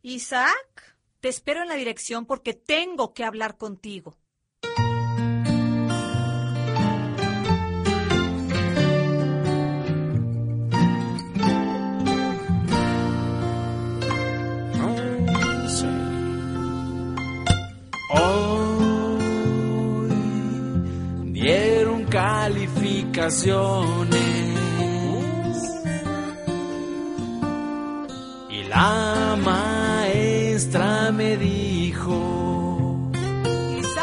Isaac, te espero en la dirección porque tengo que hablar contigo. Hoy dieron calificaciones y la maestra me dijo: